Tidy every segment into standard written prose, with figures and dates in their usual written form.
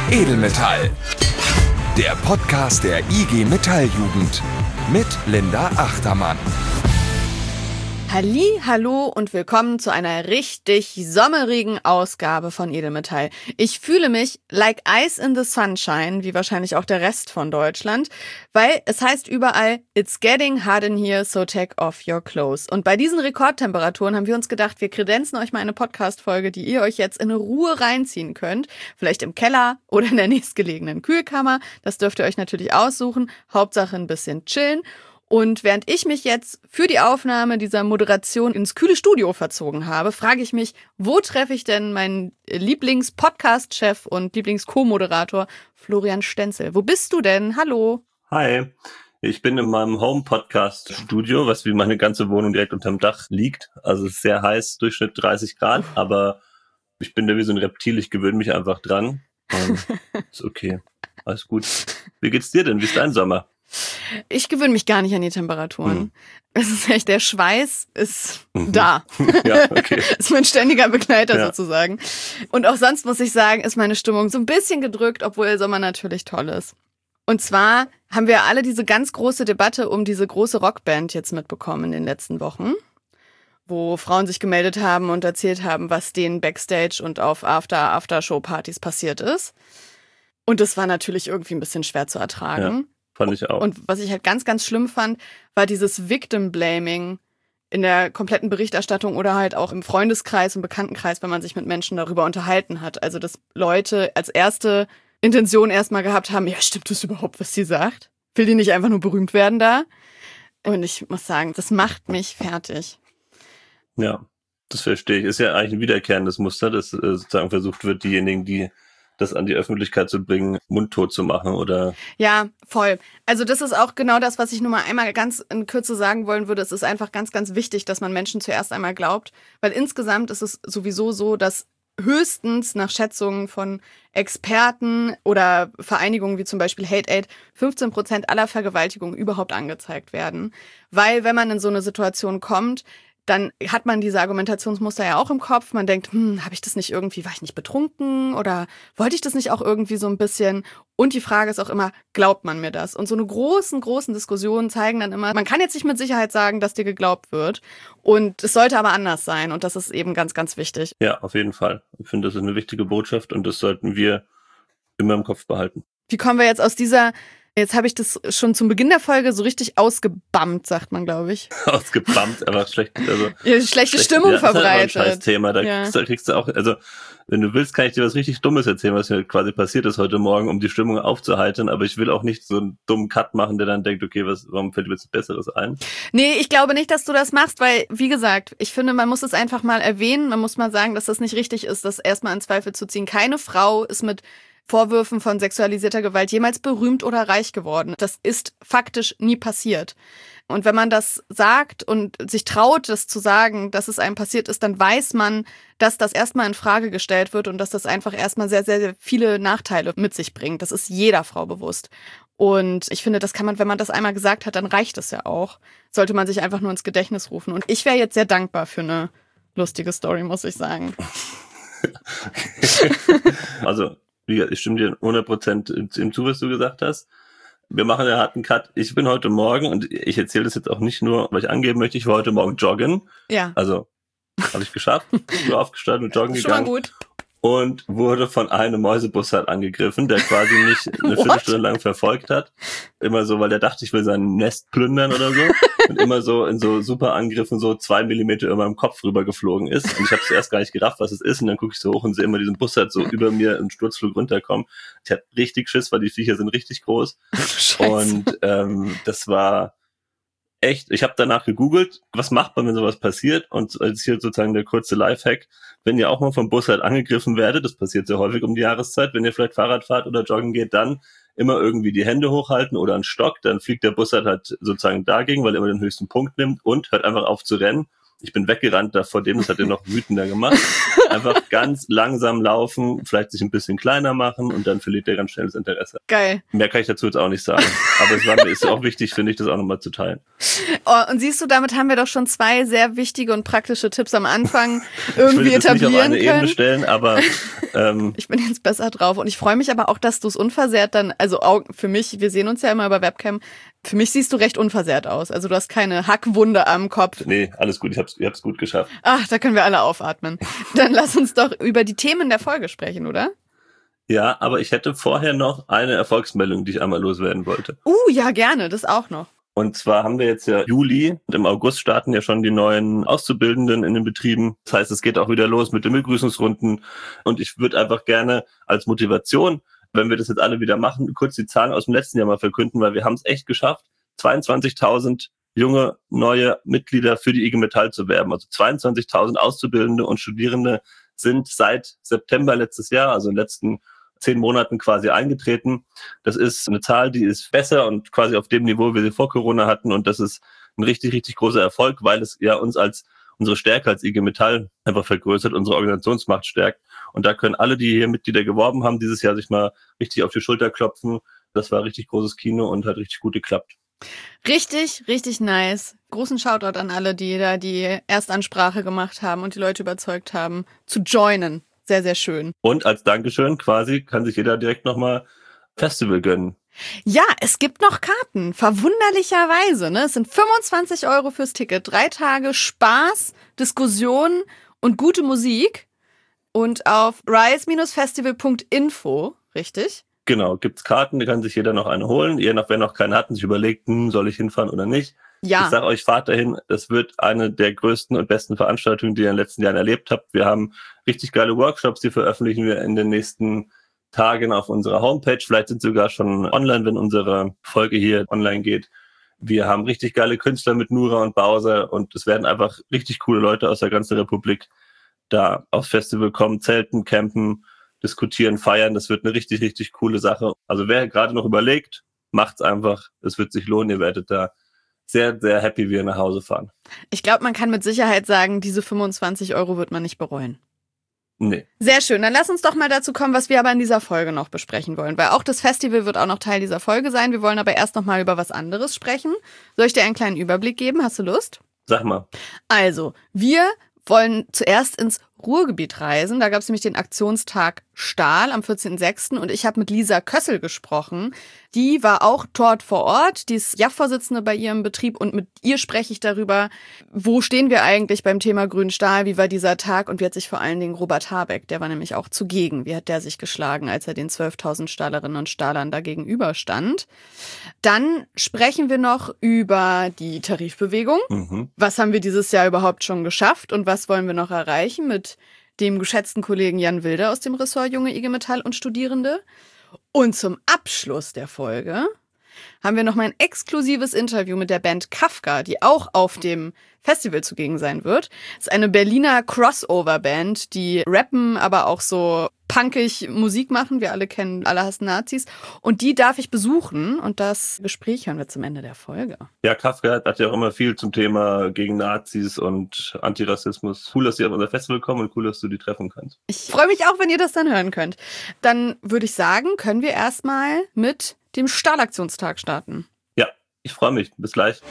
Edelmetall. Der Podcast der IG Metalljugend mit Linda Achtermann. Halli, hallo und willkommen zu einer richtig sommerigen Ausgabe von Edelmetall. Ich fühle mich like ice in the sunshine, wie wahrscheinlich auch der Rest von Deutschland, weil es heißt überall, it's getting hot in here, so take off your clothes. Und bei diesen Rekordtemperaturen haben wir uns gedacht, wir kredenzen euch mal eine Podcast-Folge, die ihr euch jetzt in Ruhe reinziehen könnt. Vielleicht im Keller oder in der nächstgelegenen Kühlkammer. Das dürft ihr euch natürlich aussuchen. Hauptsache ein bisschen chillen. Und während ich mich jetzt für die Aufnahme dieser Moderation ins kühle Studio verzogen habe, frage ich mich, wo treffe ich denn meinen Lieblings-Podcast-Chef und Lieblings-Co-Moderator Florian Stenzel? Wo bist du denn? Hallo. Hi, ich bin in meinem Home-Podcast-Studio, was wie meine ganze Wohnung direkt unterm Dach liegt. Also es ist sehr heiß, Durchschnitt 30 Grad, aber ich bin da wie so ein Reptil, ich gewöhne mich einfach dran. Ist okay, alles gut. Wie geht's dir denn? Wie ist dein Sommer? Ich gewöhne mich gar nicht an die Temperaturen. Es ist echt, der Schweiß ist da. Ja, okay. Ist mein ständiger Begleiter sozusagen. Und auch sonst muss ich sagen, ist meine Stimmung so ein bisschen gedrückt, obwohl der Sommer natürlich toll ist. Und zwar haben wir alle diese ganz große Debatte um diese große Rockband jetzt mitbekommen in den letzten Wochen, wo Frauen sich gemeldet haben und erzählt haben, was denen Backstage und auf After-Show-Partys passiert ist. Und das war natürlich irgendwie ein bisschen schwer zu ertragen. Ja. Fand ich auch. Und was ich halt ganz, ganz schlimm fand, war dieses Victim-Blaming in der kompletten Berichterstattung oder halt auch im Freundeskreis und Bekanntenkreis, wenn man sich mit Menschen darüber unterhalten hat. Also, dass Leute als erste Intention erstmal gehabt haben, ja, stimmt das überhaupt, was sie sagt? Will die nicht einfach nur berühmt werden da? Und ich muss sagen, das macht mich fertig. Ja, das verstehe ich. Ist ja eigentlich ein wiederkehrendes Muster, dass sozusagen versucht wird, diejenigen, die das an die Öffentlichkeit zu bringen, mundtot zu machen, oder? Ja, voll. Also das ist auch genau das, was ich nur mal einmal ganz in Kürze sagen wollen würde. Es ist einfach ganz, ganz wichtig, dass man Menschen zuerst einmal glaubt, weil insgesamt ist es sowieso so, dass höchstens nach Schätzungen von Experten oder Vereinigungen wie zum Beispiel Hate Aid 15% aller Vergewaltigungen überhaupt angezeigt werden. Weil wenn man in so eine Situation kommt, dann hat man diese Argumentationsmuster ja auch im Kopf. Man denkt, habe ich das nicht irgendwie, war ich nicht betrunken oder wollte ich das nicht auch irgendwie so ein bisschen? Und die Frage ist auch immer, glaubt man mir das? Und so eine großen Diskussionen zeigen dann immer, man kann jetzt nicht mit Sicherheit sagen, dass dir geglaubt wird. Und es sollte aber anders sein. Und das ist eben ganz, ganz wichtig. Ja, auf jeden Fall. Ich finde, das ist eine wichtige Botschaft und das sollten wir immer im Kopf behalten. Wie kommen wir jetzt aus dieser... Jetzt habe ich das schon zum Beginn der Folge so richtig ausgebammt, sagt man, glaube ich. Ausgebammt, einfach schlecht. Also schlechte Stimmung verbreitet. Das ist ein Scheiß-Thema. Da kriegst du auch, also wenn du willst, kann ich dir was richtig Dummes erzählen, was mir quasi passiert ist heute Morgen, um die Stimmung aufzuheitern. Aber ich will auch nicht so einen dummen Cut machen, der dann denkt, okay, warum fällt mir jetzt Besseres ein? Nee, ich glaube nicht, dass du das machst, weil, wie gesagt, ich finde, man muss es einfach mal erwähnen. Man muss mal sagen, dass das nicht richtig ist, das erstmal in Zweifel zu ziehen. Keine Frau ist mit Vorwürfen von sexualisierter Gewalt jemals berühmt oder reich geworden. Das ist faktisch nie passiert. Und wenn man das sagt und sich traut, das zu sagen, dass es einem passiert ist, dann weiß man, dass das erstmal in Frage gestellt wird und dass das einfach erstmal sehr, sehr, sehr viele Nachteile mit sich bringt. Das ist jeder Frau bewusst. Und ich finde, das kann man, wenn man das einmal gesagt hat, dann reicht es ja auch. Sollte man sich einfach nur ins Gedächtnis rufen. Und ich wäre jetzt sehr dankbar für eine lustige Story, muss ich sagen. Also, ich stimme dir 100% zu, was du gesagt hast. Wir machen einen harten Cut. Ich bin heute Morgen, und ich erzähle das jetzt auch nicht nur, weil ich angeben möchte, ich war heute Morgen joggen. Ja. Also, habe ich geschafft. Bin aufgestanden und joggen gegangen. Schon mal gut. Und wurde von einem Mäusebus halt angegriffen, der quasi mich eine Viertelstunde lang verfolgt hat. Immer so, weil der dachte, ich will sein Nest plündern oder so. Und immer so in so super Angriffen so 2 Millimeter über meinem Kopf rübergeflogen ist. Und ich habe zuerst gar nicht gerafft, was es ist. Und dann gucke ich so hoch und sehe immer diesen Bus halt so über mir im Sturzflug runterkommen. Ich hatte richtig Schiss, weil die Viecher sind richtig groß. Scheiße. Und das war echt, ich habe danach gegoogelt, was macht man, wenn sowas passiert? Und als hier sozusagen der kurze Lifehack, wenn ihr auch mal vom Bus halt angegriffen werdet, das passiert sehr häufig um die Jahreszeit, wenn ihr vielleicht Fahrrad fahrt oder joggen geht, dann immer irgendwie die Hände hochhalten oder einen Stock, dann fliegt der Bus halt sozusagen dagegen, weil er immer den höchsten Punkt nimmt und hört einfach auf zu rennen. Ich bin weggerannt da vor dem, das hat er noch wütender gemacht. Einfach ganz langsam laufen, vielleicht sich ein bisschen kleiner machen und dann verliert er ganz schnell das Interesse. Geil. Mehr kann ich dazu jetzt auch nicht sagen. Aber es war, ist auch wichtig, finde ich, das auch nochmal zu teilen. Oh, und siehst du, damit haben wir doch schon 2 sehr wichtige und praktische Tipps am Anfang irgendwie etablieren können. Ich will das nicht auf eine Ebene stellen, aber ich bin jetzt besser drauf. Und ich freue mich aber auch, dass du es unversehrt dann, also auch für mich, wir sehen uns ja immer über Webcam, für mich siehst du recht unversehrt aus. Also du hast keine Hackwunde am Kopf. Nee, alles gut, ich hab's gut geschafft. Ach, da können wir alle aufatmen. Dann lass uns doch über die Themen der Folge sprechen, oder? Ja, aber ich hätte vorher noch eine Erfolgsmeldung, die ich einmal loswerden wollte. Ja, gerne, das auch noch. Und zwar haben wir jetzt ja Juli und im August starten ja schon die neuen Auszubildenden in den Betrieben. Das heißt, es geht auch wieder los mit den Begrüßungsrunden. Und ich würde einfach gerne als Motivation, wenn wir das jetzt alle wieder machen, kurz die Zahlen aus dem letzten Jahr mal verkünden, weil wir haben es echt geschafft, 22.000 junge, neue Mitglieder für die IG Metall zu werben. Also 22.000 Auszubildende und Studierende sind seit September letztes Jahr, also in den letzten 10 Monaten quasi eingetreten. Das ist eine Zahl, die ist besser und quasi auf dem Niveau, wie wir sie vor Corona hatten. Und das ist ein richtig, richtig großer Erfolg, weil es ja uns als unsere Stärke als IG Metall einfach vergrößert, unsere Organisationsmacht stärkt. Und da können alle, die hier Mitglieder geworben haben, dieses Jahr sich mal richtig auf die Schulter klopfen. Das war richtig großes Kino und hat richtig gut geklappt. Richtig, richtig nice. Großen Shoutout an alle, die da die Erstansprache gemacht haben und die Leute überzeugt haben, zu joinen. Sehr, sehr schön. Und als Dankeschön quasi kann sich jeder direkt nochmal Festival gönnen. Ja, es gibt noch Karten, verwunderlicherweise. Ne? Es sind 25 € fürs Ticket. 3 Tage Spaß, Diskussion und gute Musik. Und auf rise-festival.info, richtig? Genau, gibt's Karten, da kann sich jeder noch eine holen. Wer noch keine hat und sich überlegt, soll ich hinfahren oder nicht. Ja. Ich sage euch, fahrt dahin. Es wird eine der größten und besten Veranstaltungen, die ihr in den letzten Jahren erlebt habt. Wir haben richtig geile Workshops, die veröffentlichen wir in den nächsten Tagen auf unserer Homepage. Vielleicht sind sie sogar schon online, wenn unsere Folge hier online geht. Wir haben richtig geile Künstler mit Nura und Bowser und es werden einfach richtig coole Leute aus der ganzen Republik da aufs Festival kommen, zelten, campen, diskutieren, feiern. Das wird eine richtig, richtig coole Sache. Also wer gerade noch überlegt, macht's einfach. Es wird sich lohnen. Ihr werdet da sehr, sehr happy wieder nach Hause fahren. Ich glaube, man kann mit Sicherheit sagen, diese 25 € wird man nicht bereuen. Nee. Sehr schön. Dann lass uns doch mal dazu kommen, was wir aber in dieser Folge noch besprechen wollen. Weil auch das Festival wird auch noch Teil dieser Folge sein. Wir wollen aber erst noch mal über was anderes sprechen. Soll ich dir einen kleinen Überblick geben? Hast du Lust? Sag mal. Also, wir wollen zuerst ins Ruhrgebiet reisen. Da gab es nämlich den Aktionstag Stahl am 14.06. und ich habe mit Lisa Kössel gesprochen. Die war auch dort vor Ort. Die ist JAF-Vorsitzende bei ihrem Betrieb und mit ihr spreche ich darüber, wo stehen wir eigentlich beim Thema grünen Stahl, wie war dieser Tag und wie hat sich vor allen Dingen Robert Habeck, der war nämlich auch zugegen, wie hat der sich geschlagen, als er den 12.000 Stahlerinnen und Stahlern da gegenüberstand. Dann sprechen wir noch über die Tarifbewegung. Was haben wir dieses Jahr überhaupt schon geschafft und was wollen wir noch erreichen mit dem geschätzten Kollegen Jan Wilder aus dem Ressort Junge IG Metall und Studierende. Und zum Abschluss der Folge haben wir noch mal ein exklusives Interview mit der Band Kafka, die auch auf dem Festival zugegen sein wird. Es ist eine Berliner Crossover-Band, die rappen, aber auch so punkig Musik machen. Wir alle kennen Alle hassen Nazis. Und die darf ich besuchen. Und das Gespräch hören wir zum Ende der Folge. Ja, Kafka hat ja auch immer viel zum Thema gegen Nazis und Antirassismus. Cool, dass sie auf unser Festival kommen und cool, dass du die treffen kannst. Ich freue mich auch, wenn ihr das dann hören könnt. Dann würde ich sagen, können wir erstmal mit dem Stahlaktionstag starten. Ja, ich freue mich. Bis gleich.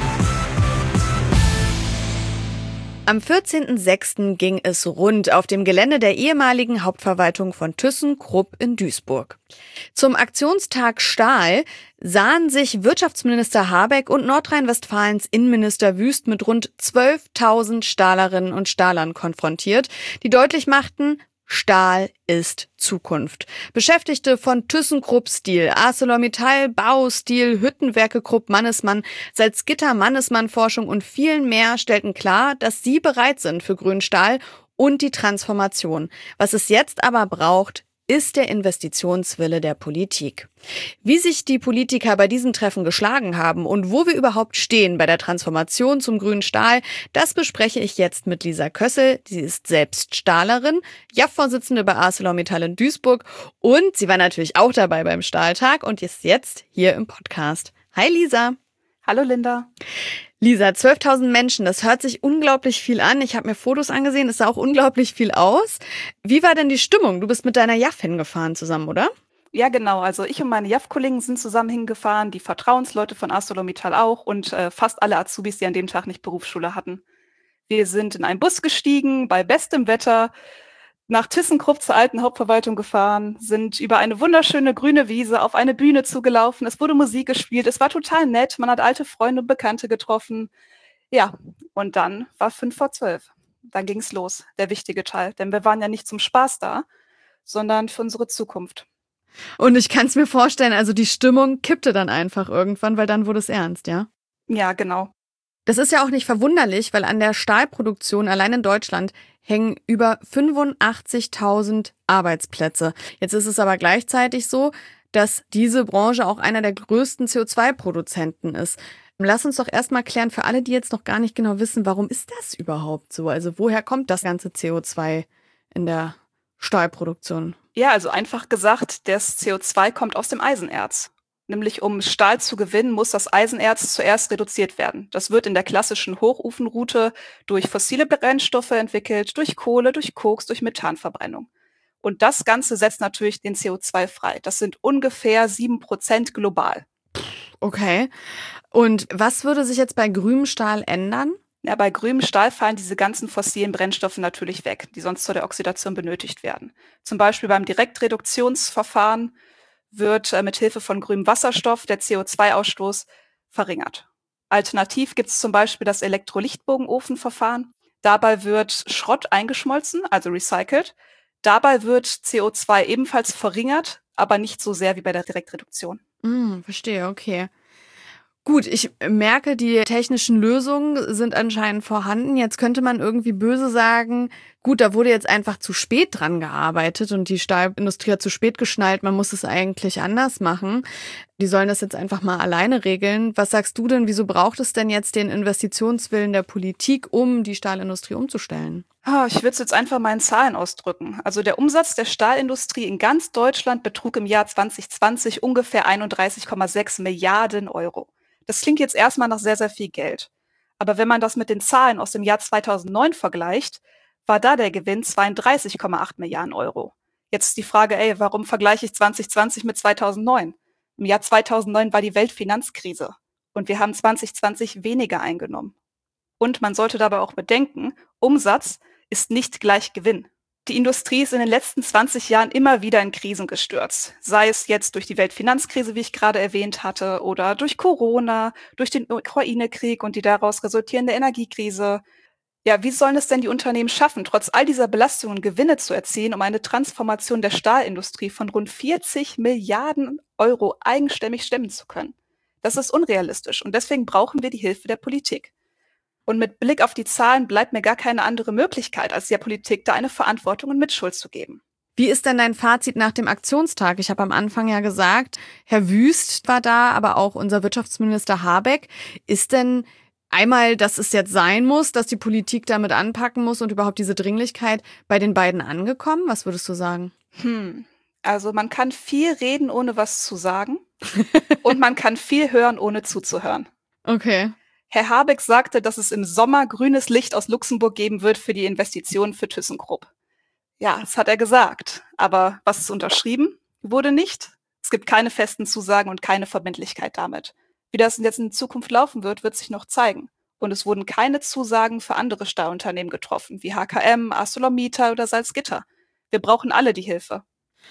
Am 14.06. ging es rund auf dem Gelände der ehemaligen Hauptverwaltung von ThyssenKrupp in Duisburg. Zum Aktionstag Stahl sahen sich Wirtschaftsminister Habeck und Nordrhein-Westfalens Innenminister Wüst mit rund 12.000 Stahlerinnen und Stahlern konfrontiert, die deutlich machten, Stahl ist Zukunft. Beschäftigte von ThyssenKrupp Steel, ArcelorMittal, Baustil, Hüttenwerke Krupp Mannesmann, Salzgitter Mannesmann Forschung und vielen mehr stellten klar, dass sie bereit sind für grünen Stahl und die Transformation. Was es jetzt aber braucht, ist der Investitionswille der Politik. Wie sich die Politiker bei diesen Treffen geschlagen haben und wo wir überhaupt stehen bei der Transformation zum grünen Stahl, das bespreche ich jetzt mit Lisa Kössel. Sie ist selbst Stahlerin, JAF-Vorsitzende bei ArcelorMittal in Duisburg und sie war natürlich auch dabei beim Stahltag und ist jetzt hier im Podcast. Hi Lisa. Hallo Linda. Lisa, 12.000 Menschen, das hört sich unglaublich viel an. Ich habe mir Fotos angesehen, es sah auch unglaublich viel aus. Wie war denn die Stimmung? Du bist mit deiner JAF hingefahren zusammen, oder? Ja, genau. Also ich und meine JAF-Kollegen sind zusammen hingefahren, die Vertrauensleute von ArcelorMittal auch und fast alle Azubis, die an dem Tag nicht Berufsschule hatten. Wir sind in einen Bus gestiegen, bei bestem Wetter, nach ThyssenKrupp zur alten Hauptverwaltung gefahren, sind über eine wunderschöne grüne Wiese auf eine Bühne zugelaufen. Es wurde Musik gespielt, es war total nett, man hat alte Freunde und Bekannte getroffen. Ja, und dann war 11:55. Dann ging's los, der wichtige Teil. Denn wir waren ja nicht zum Spaß da, sondern für unsere Zukunft. Und ich kann es mir vorstellen, also die Stimmung kippte dann einfach irgendwann, weil dann wurde es ernst, ja? Ja, genau. Das ist ja auch nicht verwunderlich, weil an der Stahlproduktion allein in Deutschland hängen über 85.000 Arbeitsplätze. Jetzt ist es aber gleichzeitig so, dass diese Branche auch einer der größten CO2-Produzenten ist. Lass uns doch erstmal klären, für alle, die jetzt noch gar nicht genau wissen, warum ist das überhaupt so? Also woher kommt das ganze CO2 in der Stahlproduktion? Ja, also einfach gesagt, das CO2 kommt aus dem Eisenerz. Nämlich um Stahl zu gewinnen, muss das Eisenerz zuerst reduziert werden. Das wird in der klassischen Hochofenroute durch fossile Brennstoffe entwickelt, durch Kohle, durch Koks, durch Methanverbrennung. Und das Ganze setzt natürlich den CO2 frei. Das sind ungefähr 7% global. Okay. Und was würde sich jetzt bei grünem Stahl ändern? Ja, bei grünem Stahl fallen diese ganzen fossilen Brennstoffe natürlich weg, die sonst zu der Oxidation benötigt werden. Zum Beispiel beim Direktreduktionsverfahren wird mit Hilfe von grünem Wasserstoff der CO2-Ausstoß verringert. Alternativ gibt es zum Beispiel das Elektrolichtbogenofenverfahren. Dabei wird Schrott eingeschmolzen, also recycelt. Dabei wird CO2 ebenfalls verringert, aber nicht so sehr wie bei der Direktreduktion. Verstehe, okay. Gut, ich merke, die technischen Lösungen sind anscheinend vorhanden. Jetzt könnte man irgendwie böse sagen, gut, da wurde jetzt einfach zu spät dran gearbeitet und die Stahlindustrie hat zu spät geschnallt, man muss es eigentlich anders machen. Die sollen das jetzt einfach mal alleine regeln. Was sagst du denn, wieso braucht es denn jetzt den Investitionswillen der Politik, um die Stahlindustrie umzustellen? Ich würde es jetzt einfach mal in Zahlen ausdrücken. Also der Umsatz der Stahlindustrie in ganz Deutschland betrug im Jahr 2020 ungefähr 31,6 Milliarden Euro. Das klingt jetzt erstmal nach sehr, sehr viel Geld. Aber wenn man das mit den Zahlen aus dem Jahr 2009 vergleicht, war da der Gewinn 32,8 Milliarden Euro. Jetzt ist die Frage, warum vergleiche ich 2020 mit 2009? Im Jahr 2009 war die Weltfinanzkrise und wir haben 2020 weniger eingenommen. Und man sollte dabei auch bedenken, Umsatz ist nicht gleich Gewinn. Die Industrie ist in den letzten 20 Jahren immer wieder in Krisen gestürzt. Sei es jetzt durch die Weltfinanzkrise, wie ich gerade erwähnt hatte, oder durch Corona, durch den Ukraine-Krieg und die daraus resultierende Energiekrise. Ja, wie sollen es denn die Unternehmen schaffen, trotz all dieser Belastungen Gewinne zu erzielen, um eine Transformation der Stahlindustrie von rund 40 Milliarden Euro eigenständig stemmen zu können? Das ist unrealistisch und deswegen brauchen wir die Hilfe der Politik. Und mit Blick auf die Zahlen bleibt mir gar keine andere Möglichkeit, als der Politik da eine Verantwortung und Mitschuld zu geben. Wie ist denn dein Fazit nach dem Aktionstag? Ich habe am Anfang ja gesagt, Herr Wüst war da, aber auch unser Wirtschaftsminister Habeck. Ist denn einmal, dass es jetzt sein muss, dass die Politik damit anpacken muss und überhaupt diese Dringlichkeit bei den beiden angekommen? Was würdest du sagen? Also man kann viel reden, ohne was zu sagen. Und man kann viel hören, ohne zuzuhören. Okay. Herr Habeck sagte, dass es im Sommer grünes Licht aus Luxemburg geben wird für die Investitionen für ThyssenKrupp. Ja, das hat er gesagt. Aber was ist unterschrieben? Wurde nicht. Es gibt keine festen Zusagen und keine Verbindlichkeit damit. Wie das jetzt in Zukunft laufen wird, wird sich noch zeigen. Und es wurden keine Zusagen für andere Stahlunternehmen getroffen, wie HKM, ArcelorMittal oder Salzgitter. Wir brauchen alle die Hilfe.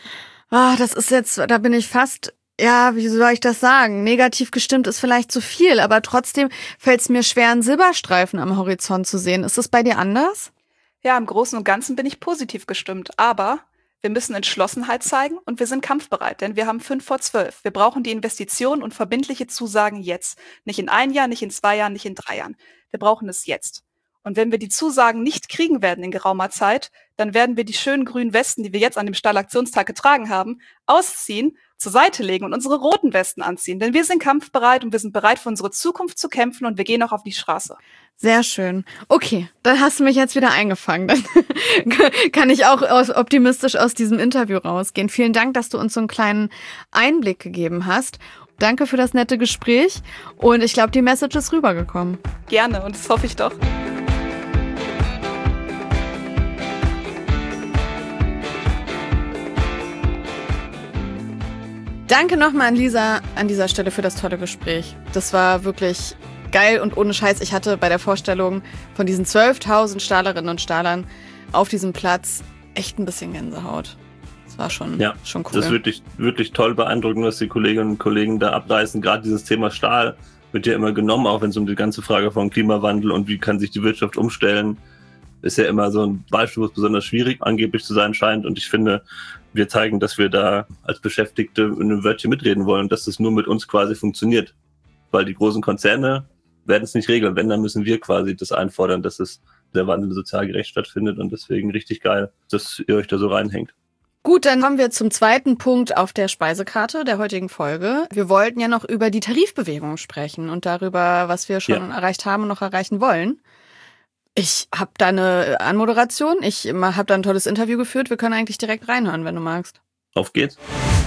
Das ist jetzt, da bin ich fast, wie soll ich das sagen? Negativ gestimmt ist vielleicht zu viel, aber trotzdem fällt es mir schwer, einen Silberstreifen am Horizont zu sehen. Ist das bei dir anders? Ja, im Großen und Ganzen bin ich positiv gestimmt, aber wir müssen Entschlossenheit zeigen und wir sind kampfbereit, denn wir haben 11:55. Wir brauchen die Investitionen und verbindliche Zusagen jetzt. Nicht in 1 Jahr, nicht in 2 Jahren, nicht in 3 Jahren. Wir brauchen es jetzt. Und wenn wir die Zusagen nicht kriegen werden in geraumer Zeit, dann werden wir die schönen grünen Westen, die wir jetzt an dem Stahlaktionstag getragen haben, ausziehen, zur Seite legen und unsere roten Westen anziehen. Denn wir sind kampfbereit und wir sind bereit, für unsere Zukunft zu kämpfen und wir gehen auch auf die Straße. Sehr schön. Okay, dann hast du mich jetzt wieder eingefangen. Dann kann ich auch optimistisch aus diesem Interview rausgehen. Vielen Dank, dass du uns so einen kleinen Einblick gegeben hast. Danke für das nette Gespräch und ich glaube, die Message ist rübergekommen. Gerne und das hoffe ich doch. Danke nochmal an Lisa an dieser Stelle für das tolle Gespräch. Das war wirklich geil und ohne Scheiß. Ich hatte bei der Vorstellung von diesen 12.000 Stahlerinnen und Stahlern auf diesem Platz echt ein bisschen Gänsehaut. Das war schon cool. Das ist wirklich, wirklich toll beeindruckend, was die Kolleginnen und Kollegen da abreißen. Gerade dieses Thema Stahl wird ja immer genommen, auch wenn es um die ganze Frage von Klimawandel und wie kann sich die Wirtschaft umstellen, ist ja immer so ein Beispiel, was besonders schwierig angeblich zu sein scheint. Und ich finde, wir zeigen, dass wir da als Beschäftigte in einem Wörtchen mitreden wollen und dass das nur mit uns quasi funktioniert. Weil die großen Konzerne werden es nicht regeln. Wenn, dann müssen wir quasi das einfordern, dass es der Wandel sozial gerecht stattfindet. Und deswegen richtig geil, dass ihr euch da so reinhängt. Gut, dann kommen wir zum zweiten Punkt auf der Speisekarte der heutigen Folge. Wir wollten ja noch über die Tarifbewegung sprechen und darüber, was wir schon erreicht haben und noch erreichen wollen. Ich habe da eine Anmoderation, ich habe da ein tolles Interview geführt. Wir können eigentlich direkt reinhören, wenn du magst. Auf geht's.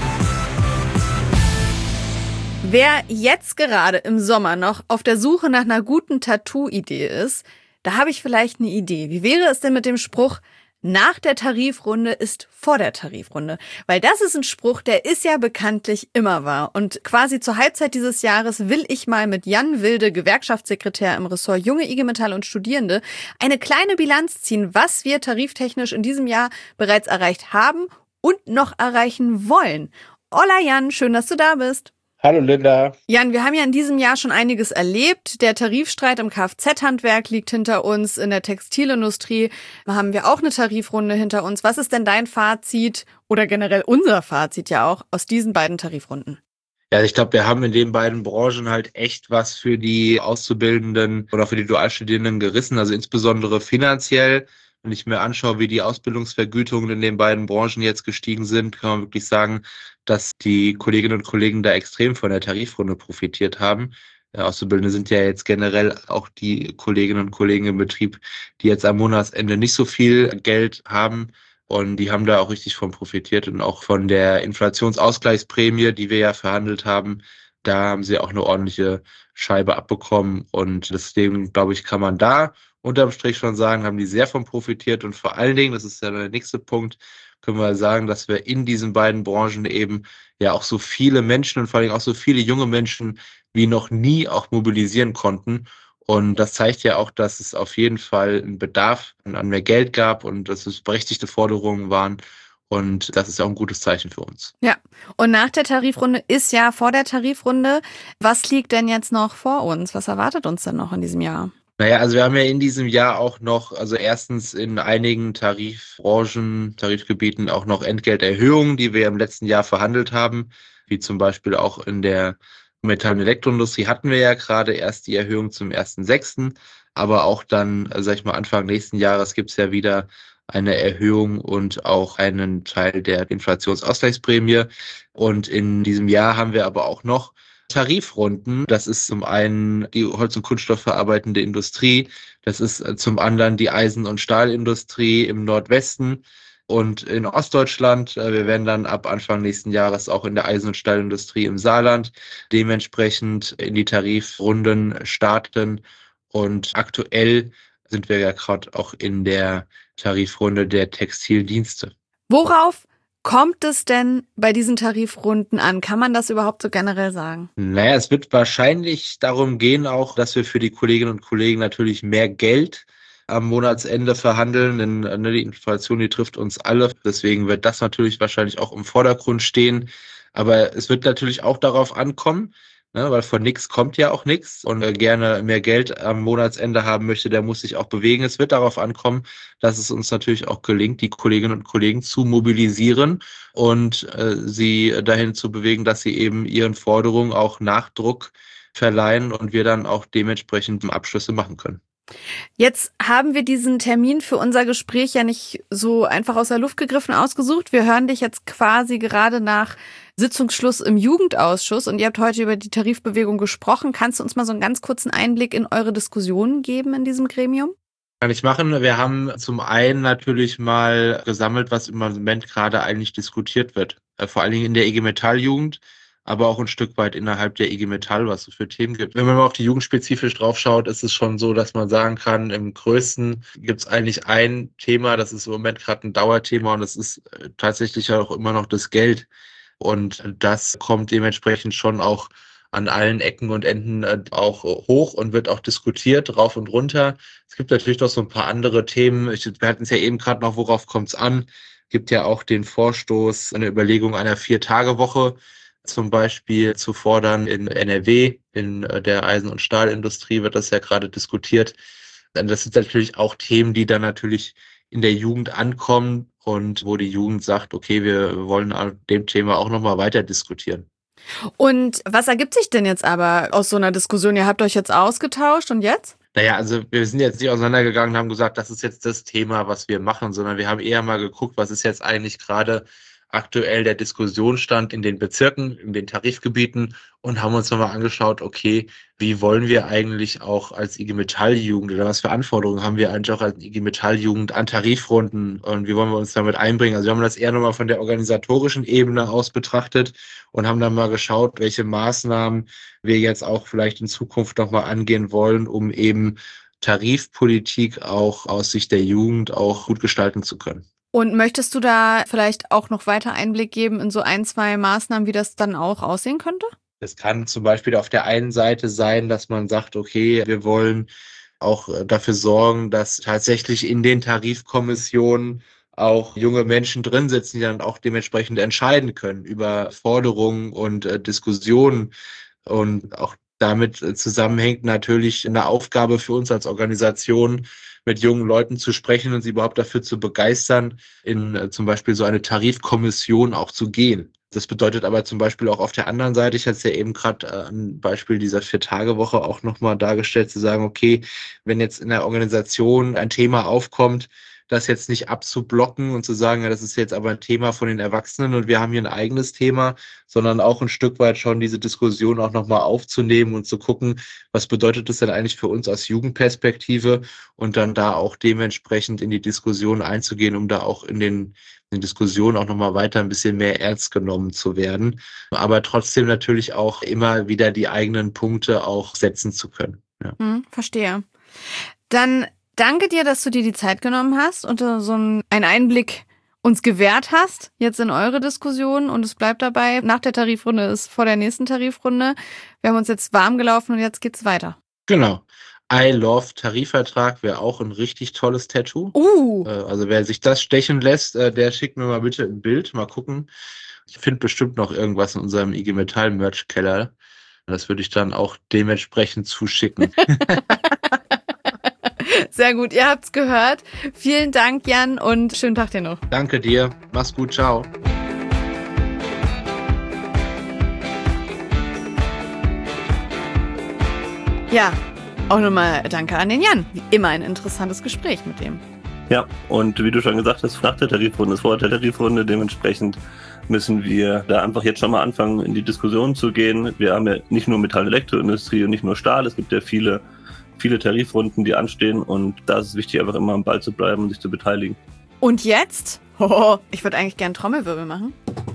Wer jetzt gerade im Sommer noch auf der Suche nach einer guten Tattoo-Idee ist, da habe ich vielleicht eine Idee. Wie wäre es denn mit dem Spruch, nach der Tarifrunde ist vor der Tarifrunde? Weil das ist ein Spruch, der ist ja bekanntlich immer wahr. Und quasi zur Halbzeit dieses Jahres will ich mal mit Jan Wilde, Gewerkschaftssekretär im Ressort Junge IG Metall und Studierende, eine kleine Bilanz ziehen, was wir tariftechnisch in diesem Jahr bereits erreicht haben und noch erreichen wollen. Hola Jan, schön, dass du da bist. Hallo Linda. Jan, wir haben ja in diesem Jahr schon einiges erlebt. Der Tarifstreit im Kfz-Handwerk liegt hinter uns. In der Textilindustrie haben wir auch eine Tarifrunde hinter uns. Was ist denn dein Fazit oder generell unser Fazit ja auch aus diesen beiden Tarifrunden? Ja, ich glaube, wir haben in den beiden Branchen halt echt was für die Auszubildenden oder für die Dualstudierenden gerissen, also insbesondere finanziell. Wenn ich mir anschaue, wie die Ausbildungsvergütungen in den beiden Branchen jetzt gestiegen sind, kann man wirklich sagen, dass die Kolleginnen und Kollegen da extrem von der Tarifrunde profitiert haben. Auszubildende sind ja jetzt generell auch die Kolleginnen und Kollegen im Betrieb, die jetzt am Monatsende nicht so viel Geld haben. Und die haben da auch richtig von profitiert und auch von der Inflationsausgleichsprämie, die wir ja verhandelt haben. Da haben sie auch eine ordentliche Scheibe abbekommen. Und deswegen, glaube ich, kann man da unterm Strich schon sagen, haben die sehr von profitiert. Und vor allen Dingen, das ist ja der nächste Punkt, können wir sagen, dass wir in diesen beiden Branchen eben ja auch so viele Menschen und vor allem auch so viele junge Menschen wie noch nie auch mobilisieren konnten. Und das zeigt ja auch, dass es auf jeden Fall einen Bedarf an mehr Geld gab und dass es berechtigte Forderungen waren. Und das ist ja auch ein gutes Zeichen für uns. Ja, und nach der Tarifrunde ist ja vor der Tarifrunde. Was liegt denn jetzt noch vor uns? Was erwartet uns denn noch in diesem Jahr? Naja, also wir haben ja in diesem Jahr auch noch, also erstens in einigen Tarifbranchen, Tarifgebieten auch noch Entgelterhöhungen, die wir im letzten Jahr verhandelt haben, wie zum Beispiel auch in der Metall- und Elektroindustrie hatten wir ja gerade erst die Erhöhung zum 1.6., aber auch dann, sag ich mal, Anfang nächsten Jahres gibt es ja wieder eine Erhöhung und auch einen Teil der Inflationsausgleichsprämie. Und in diesem Jahr haben wir aber auch noch Tarifrunden. Das ist zum einen die Holz- und Kunststoff verarbeitende Industrie. Das ist zum anderen die Eisen- und Stahlindustrie im Nordwesten und in Ostdeutschland. Wir werden dann ab Anfang nächsten Jahres auch in der Eisen- und Stahlindustrie im Saarland dementsprechend in die Tarifrunden starten. Und aktuell sind wir ja gerade auch in der Tarifrunde der Textildienste. Worauf kommt es denn bei diesen Tarifrunden an? Kann man das überhaupt so generell sagen? Naja, es wird wahrscheinlich darum gehen auch, dass wir für die Kolleginnen und Kollegen natürlich mehr Geld am Monatsende verhandeln, denn die Inflation, die trifft uns alle. Deswegen wird das natürlich wahrscheinlich auch im Vordergrund stehen. Aber es wird natürlich auch darauf ankommen, weil von nichts kommt ja auch nichts. Und wer gerne mehr Geld am Monatsende haben möchte, der muss sich auch bewegen. Es wird darauf ankommen, dass es uns natürlich auch gelingt, die Kolleginnen und Kollegen zu mobilisieren und sie dahin zu bewegen, dass sie eben ihren Forderungen auch Nachdruck verleihen und wir dann auch dementsprechend Abschlüsse machen können. Jetzt haben wir diesen Termin für unser Gespräch ja nicht so einfach aus der Luft gegriffen ausgesucht. Wir hören dich jetzt quasi gerade nach Sitzungsschluss im Jugendausschuss und ihr habt heute über die Tarifbewegung gesprochen. Kannst du uns mal so einen ganz kurzen Einblick in eure Diskussionen geben in diesem Gremium? Kann ich machen. Wir haben zum einen natürlich mal gesammelt, was im Moment gerade eigentlich diskutiert wird. Vor allen Dingen in der IG Metall Jugend. aber auch ein Stück weit innerhalb der IG Metall, was es für Themen gibt. Wenn man mal auf die Jugend spezifisch drauf schaut, ist es schon so, dass man sagen kann, im Größten gibt es eigentlich ein Thema, das ist im Moment gerade ein Dauerthema und das ist tatsächlich auch immer noch das Geld. Und das kommt dementsprechend schon auch an allen Ecken und Enden auch hoch und wird auch diskutiert, rauf und runter. Es gibt natürlich noch so ein paar andere Themen. Wir hatten es ja eben gerade noch, worauf kommt es an? Gibt ja auch den Vorstoß, eine Überlegung einer 4-Tage-Woche zum Beispiel zu fordern in NRW, in der Eisen- und Stahlindustrie wird das ja gerade diskutiert. Das sind natürlich auch Themen, die dann natürlich in der Jugend ankommen und wo die Jugend sagt, okay, wir wollen an dem Thema auch nochmal weiter diskutieren. Und was ergibt sich denn jetzt aber aus so einer Diskussion? Ihr habt euch jetzt ausgetauscht und jetzt? Naja, also wir sind jetzt nicht auseinandergegangen und haben gesagt, das ist jetzt das Thema, was wir machen, sondern wir haben eher mal geguckt, was ist jetzt eigentlich gerade aktuell der Diskussionsstand in den Bezirken, in den Tarifgebieten und haben uns nochmal angeschaut, okay, wie wollen wir eigentlich auch als IG Metall-Jugend oder was für Anforderungen haben wir eigentlich auch als IG Metall-Jugend an Tarifrunden und wie wollen wir uns damit einbringen? Also wir haben das eher nochmal von der organisatorischen Ebene aus betrachtet und haben dann mal geschaut, welche Maßnahmen wir jetzt auch vielleicht in Zukunft nochmal angehen wollen, um eben Tarifpolitik auch aus Sicht der Jugend auch gut gestalten zu können. Und möchtest du da vielleicht auch noch weiter Einblick geben in so 1-2 Maßnahmen, wie das dann auch aussehen könnte? Es kann zum Beispiel auf der einen Seite sein, dass man sagt, okay, wir wollen auch dafür sorgen, dass tatsächlich in den Tarifkommissionen auch junge Menschen drin sitzen, die dann auch dementsprechend entscheiden können über Forderungen und Diskussionen. Und auch damit zusammenhängt natürlich eine Aufgabe für uns als Organisation, mit jungen Leuten zu sprechen und sie überhaupt dafür zu begeistern, in zum Beispiel so eine Tarifkommission auch zu gehen. Das bedeutet aber zum Beispiel auch auf der anderen Seite, ich hatte es ja eben gerade ein Beispiel dieser 4-Tage-Woche auch nochmal dargestellt, zu sagen, okay, wenn jetzt in der Organisation ein Thema aufkommt, das jetzt nicht abzublocken und zu sagen, ja, das ist jetzt aber ein Thema von den Erwachsenen und wir haben hier ein eigenes Thema, sondern auch ein Stück weit schon diese Diskussion auch nochmal aufzunehmen und zu gucken, was bedeutet das denn eigentlich für uns aus Jugendperspektive und dann da auch dementsprechend in die Diskussion einzugehen, um da auch in den Diskussionen auch nochmal weiter ein bisschen mehr ernst genommen zu werden, aber trotzdem natürlich auch immer wieder die eigenen Punkte auch setzen zu können. Ja. Verstehe. Dann danke dir, dass du dir die Zeit genommen hast und so einen Einblick uns gewährt hast, jetzt in eure Diskussion und es bleibt dabei, nach der Tarifrunde ist vor der nächsten Tarifrunde. Wir haben uns jetzt warm gelaufen und jetzt geht's weiter. Genau. I Love Tarifvertrag wäre auch ein richtig tolles Tattoo. Also wer sich das stechen lässt, der schickt mir mal bitte ein Bild, mal gucken. Ich finde bestimmt noch irgendwas in unserem IG Metall Merch-Keller. Das würde ich dann auch dementsprechend zuschicken. Sehr gut, ihr habt's gehört. Vielen Dank, Jan, und schönen Tag dir noch. Danke dir. Mach's gut. Ciao. Ja, auch nochmal danke an den Jan. Wie immer ein interessantes Gespräch mit dem. Ja, und wie du schon gesagt hast, nach der Tarifrunde ist vor der Tarifrunde. Dementsprechend müssen wir da einfach jetzt schon mal anfangen, in die Diskussion zu gehen. Wir haben ja nicht nur Metall- und Elektroindustrie und nicht nur Stahl. Es gibt ja viele Tarifrunden, die anstehen. Und da ist es wichtig, einfach immer am Ball zu bleiben und sich zu beteiligen. Und jetzt? Ich würde eigentlich gern Trommelwirbel machen.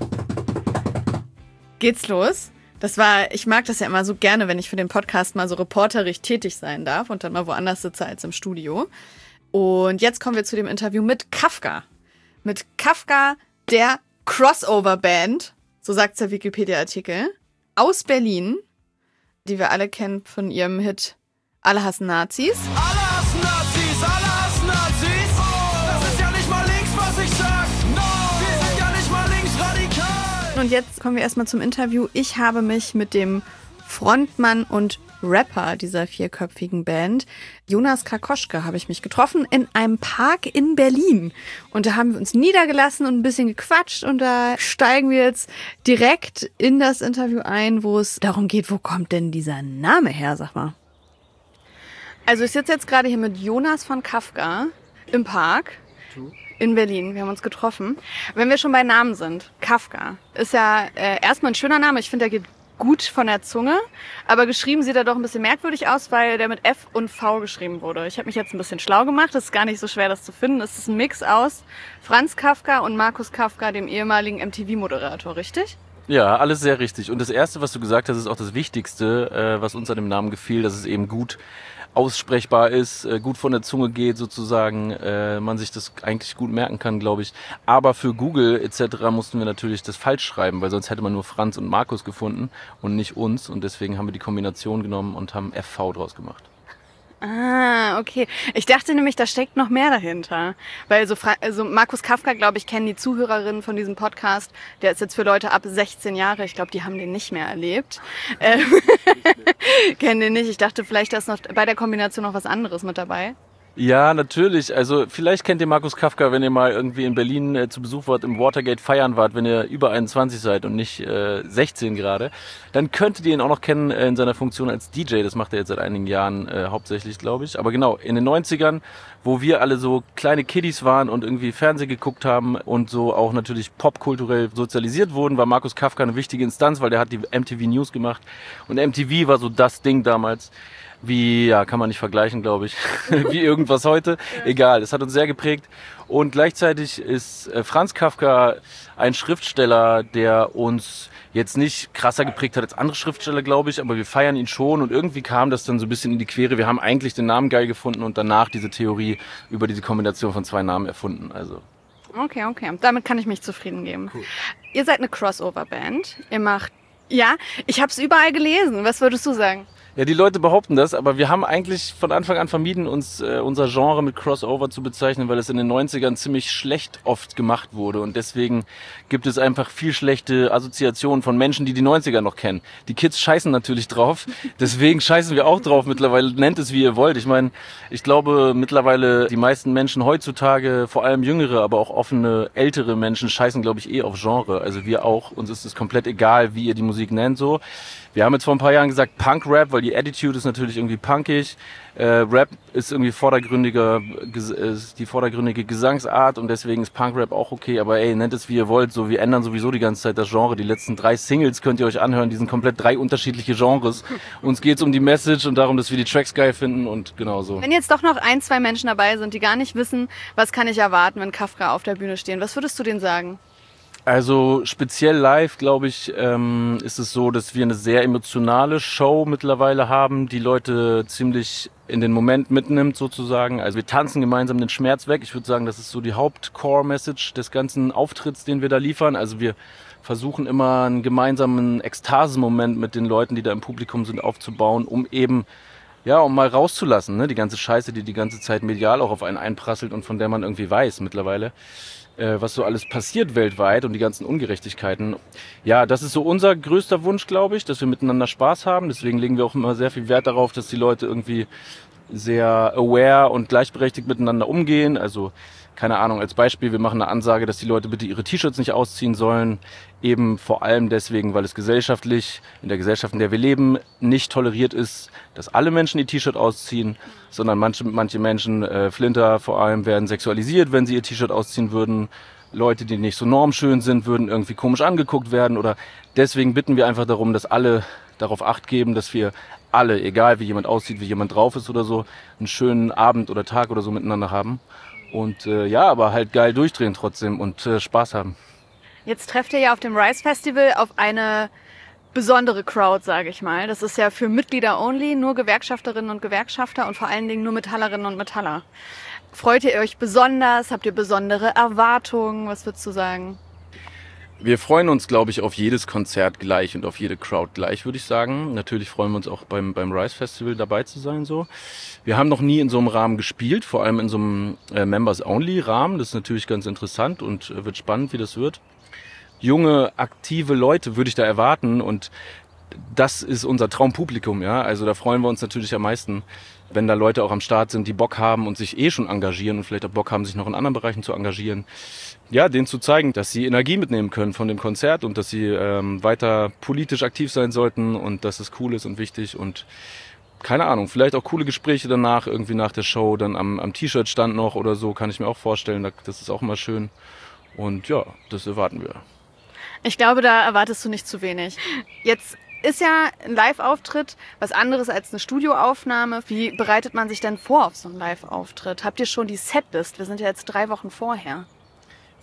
Geht's los? Ich mag das ja immer so gerne, wenn ich für den Podcast mal so reporterisch tätig sein darf und dann mal woanders sitze als im Studio. Und jetzt kommen wir zu dem Interview mit Kafka. Mit Kafka, der Crossover-Band, so sagt's der Wikipedia-Artikel, aus Berlin, die wir alle kennen von ihrem Hit Alle hassen Nazis. Alle hassen Nazis, alle hassen Nazis. Das ist ja nicht mal links, was ich sag. No, wir sind ja nicht mal linksradikal. Und jetzt kommen wir erstmal zum Interview. Ich habe mich mit dem Frontmann und Rapper dieser 4-köpfigen Band, Jonas Karkoschke, habe ich mich getroffen in einem Park in Berlin. Und da haben wir uns niedergelassen und ein bisschen gequatscht und da steigen wir jetzt direkt in das Interview ein, wo es darum geht, wo kommt denn dieser Name her, sag mal. Also ich sitze jetzt gerade hier mit Jonas von Kafka im Park in Berlin. Wir haben uns getroffen. Wenn wir schon bei Namen sind, Kafka ist ja erstmal ein schöner Name. Ich finde, der geht gut von der Zunge, aber geschrieben sieht er doch ein bisschen merkwürdig aus, weil der mit F und V geschrieben wurde. Ich habe mich jetzt ein bisschen schlau gemacht, es ist gar nicht so schwer, das zu finden. Es ist ein Mix aus Franz Kafka und Markus Kafka, dem ehemaligen MTV-Moderator, richtig? Ja, alles sehr richtig. Und das Erste, was du gesagt hast, ist auch das Wichtigste, was uns an dem Namen gefiel, dass es eben gut aussprechbar ist, gut von der Zunge geht sozusagen, man sich das eigentlich gut merken kann, glaube ich. Aber für Google etc. mussten wir natürlich das falsch schreiben, weil sonst hätte man nur Franz und Markus gefunden und nicht uns. Und deswegen haben wir die Kombination genommen und haben FV draus gemacht. Ah, okay. Ich dachte nämlich, da steckt noch mehr dahinter. Weil also Markus Kafka, glaube ich, kennen die Zuhörerinnen von diesem Podcast. Der ist jetzt für Leute ab 16 Jahre. Ich glaube, die haben den nicht mehr erlebt. Kennen den nicht. Ich dachte, vielleicht ist noch bei der Kombination noch was anderes mit dabei. Ja, natürlich. Also vielleicht kennt ihr Markus Kafka, wenn ihr mal irgendwie in Berlin zu Besuch wart, im Watergate feiern wart, wenn ihr über 21 seid und nicht 16 gerade. Dann könntet ihr ihn auch noch kennen in seiner Funktion als DJ. Das macht er jetzt seit einigen Jahren hauptsächlich, glaube ich. Aber genau, in den 90ern, wo wir alle so kleine Kiddies waren und irgendwie Fernsehen geguckt haben und so auch natürlich popkulturell sozialisiert wurden, war Markus Kafka eine wichtige Instanz, weil der hat die MTV News gemacht. Und MTV war so das Ding damals. Wie, ja, kann man nicht vergleichen, glaube ich, wie irgendwas heute. Egal, es hat uns sehr geprägt. Und gleichzeitig ist Franz Kafka ein Schriftsteller, der uns jetzt nicht krasser geprägt hat als andere Schriftsteller, glaube ich, aber wir feiern ihn schon und irgendwie kam das dann so ein bisschen in die Quere. Wir haben eigentlich den Namen geil gefunden und danach diese Theorie über diese Kombination von zwei Namen erfunden. Also. Okay. Damit kann ich mich zufrieden geben. Cool. Ihr seid eine Crossover-Band. Ihr macht, ja, ich habe es überall gelesen. Was würdest du sagen? Ja, die Leute behaupten das, aber wir haben eigentlich von Anfang an vermieden, uns unser Genre mit Crossover zu bezeichnen, weil es in den 90ern ziemlich schlecht oft gemacht wurde und deswegen gibt es einfach viel schlechte Assoziationen von Menschen, die 90er noch kennen. Die Kids scheißen natürlich drauf, deswegen scheißen wir auch drauf mittlerweile, nennt es wie ihr wollt. Ich meine, ich glaube mittlerweile die meisten Menschen heutzutage, vor allem jüngere, aber auch offene, ältere Menschen scheißen glaube ich auf Genre, also wir auch, uns ist es komplett egal, wie ihr die Musik nennt so. Wir haben jetzt vor ein paar Jahren gesagt Punk-Rap, weil die Attitude ist natürlich irgendwie punkig. Rap ist irgendwie die vordergründige Gesangsart und deswegen ist Punk-Rap auch okay. Aber ey, nennt es wie ihr wollt. So, wir ändern sowieso die ganze Zeit das Genre. Die letzten 3 Singles könnt ihr euch anhören. Die sind komplett 3 unterschiedliche Genres. Uns geht's um die Message und darum, dass wir die Tracks geil finden und genau so. Wenn jetzt doch noch 1, 2 Menschen dabei sind, die gar nicht wissen, was kann ich erwarten, wenn Kafka auf der Bühne stehen, was würdest du denen sagen? Also speziell live, glaube ich, ist es so, dass wir eine sehr emotionale Show mittlerweile haben, die Leute ziemlich in den Moment mitnimmt sozusagen. Also wir tanzen gemeinsam den Schmerz weg. Ich würde sagen, das ist so die Haupt-Core-Message des ganzen Auftritts, den wir da liefern. Also wir versuchen immer einen gemeinsamen Ekstase-Moment mit den Leuten, die da im Publikum sind, aufzubauen, um eben, ja, um mal rauszulassen, ne? Die ganze Scheiße, die ganze Zeit medial auch auf einen einprasselt und von der man irgendwie weiß mittlerweile, was so alles passiert weltweit und die ganzen Ungerechtigkeiten. Ja, das ist so unser größter Wunsch, glaube ich, dass wir miteinander Spaß haben. Deswegen legen wir auch immer sehr viel Wert darauf, dass die Leute irgendwie sehr aware und gleichberechtigt miteinander umgehen. Also, keine Ahnung, als Beispiel, wir machen eine Ansage, dass die Leute bitte ihre T-Shirts nicht ausziehen sollen. Eben vor allem deswegen, weil es gesellschaftlich, in der Gesellschaft, in der wir leben, nicht toleriert ist, dass alle Menschen ihr T-Shirt ausziehen, sondern manche Menschen, Flinter vor allem, werden sexualisiert, wenn sie ihr T-Shirt ausziehen würden. Leute, die nicht so normschön sind, würden irgendwie komisch angeguckt werden. Oder deswegen bitten wir einfach darum, dass alle darauf Acht geben, dass wir alle, egal wie jemand aussieht, wie jemand drauf ist oder so, einen schönen Abend oder Tag oder so miteinander haben. Und ja, aber halt geil durchdrehen trotzdem und Spaß haben. Jetzt trefft ihr ja auf dem Rise Festival auf eine besondere Crowd, sage ich mal. Das ist ja für Mitglieder only, nur Gewerkschafterinnen und Gewerkschafter und vor allen Dingen nur Metallerinnen und Metaller. Freut ihr euch besonders? Habt ihr besondere Erwartungen? Was würdest du sagen? Wir freuen uns, glaube ich, auf jedes Konzert gleich und auf jede Crowd gleich, würde ich sagen. Natürlich freuen wir uns auch beim Rise Festival dabei zu sein. So. Wir haben noch nie in so einem Rahmen gespielt, vor allem in so einem Members-Only-Rahmen. Das ist natürlich ganz interessant und wird spannend, wie das wird. Junge, aktive Leute würde ich da erwarten und das ist unser Traumpublikum, ja. Also da freuen wir uns natürlich am meisten, wenn da Leute auch am Start sind, die Bock haben und sich schon engagieren und vielleicht auch Bock haben, sich noch in anderen Bereichen zu engagieren. Ja, denen zu zeigen, dass sie Energie mitnehmen können von dem Konzert und dass sie weiter politisch aktiv sein sollten und dass es cool ist und wichtig und keine Ahnung, vielleicht auch coole Gespräche danach, irgendwie nach der Show, dann am T-Shirt-Stand noch oder so, kann ich mir auch vorstellen, das ist auch immer schön und ja, das erwarten wir. Ich glaube, da erwartest du nicht zu wenig. Jetzt ist ja ein Live-Auftritt was anderes als eine Studioaufnahme. Wie bereitet man sich denn vor auf so einen Live-Auftritt? Habt ihr schon die Setlist? Wir sind ja jetzt 3 Wochen vorher.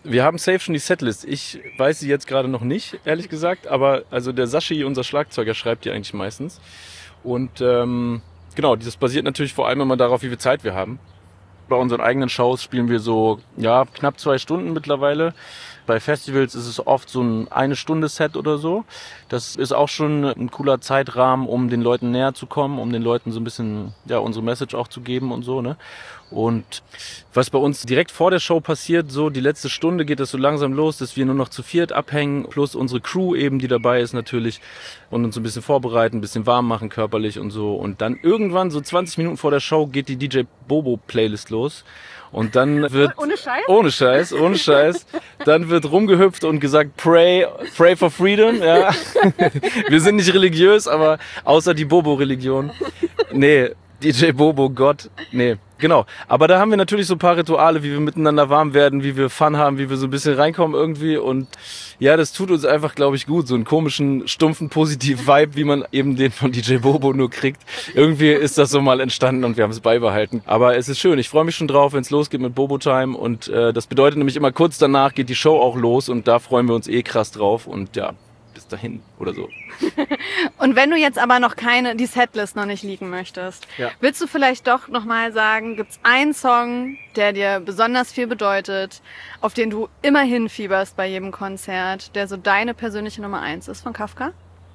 Wir haben safe schon die Setlist. Ich weiß sie jetzt gerade noch nicht, ehrlich gesagt. Aber also der Sashi, unser Schlagzeuger, schreibt die eigentlich meistens. Und genau, das basiert natürlich vor allem immer darauf, wie viel Zeit wir haben. Bei unseren eigenen Shows spielen wir so knapp 2 Stunden mittlerweile. Bei Festivals ist es oft so ein 1-Stunde-Set oder so. Das ist auch schon ein cooler Zeitrahmen, um den Leuten näher zu kommen, um den Leuten so ein bisschen unsere Message auch zu geben und so, ne? Und was bei uns direkt vor der Show passiert, so die letzte Stunde geht es so langsam los, dass wir nur noch zu 4 abhängen, plus unsere Crew eben, die dabei ist natürlich, und uns ein bisschen vorbereiten, ein bisschen warm machen körperlich und so. Und dann irgendwann, so 20 Minuten vor der Show, geht die DJ Bobo Playlist los. Und dann wird... Ohne Scheiß. Dann wird rumgehüpft und gesagt, pray for freedom, ja. Wir sind nicht religiös, aber außer die Bobo-Religion. Nee, DJ Bobo, Gott, nee. Genau, aber da haben wir natürlich so ein paar Rituale, wie wir miteinander warm werden, wie wir Fun haben, wie wir so ein bisschen reinkommen irgendwie und ja, das tut uns einfach, glaube ich, gut, so einen komischen, stumpfen, positiven Vibe, wie man eben den von DJ Bobo nur kriegt. Irgendwie ist das so mal entstanden und wir haben es beibehalten. Aber es ist schön, ich freue mich schon drauf, wenn es losgeht mit Bobo Time und das bedeutet nämlich immer kurz danach geht die Show auch los und da freuen wir uns krass drauf und ja, bis dahin oder so. Und wenn du jetzt aber noch die Setlist noch nicht liegen möchtest, willst du vielleicht doch nochmal sagen, gibt's einen Song, der dir besonders viel bedeutet, auf den du immer hinfieberst bei jedem Konzert, der so deine persönliche Nummer 1 ist von Kafka?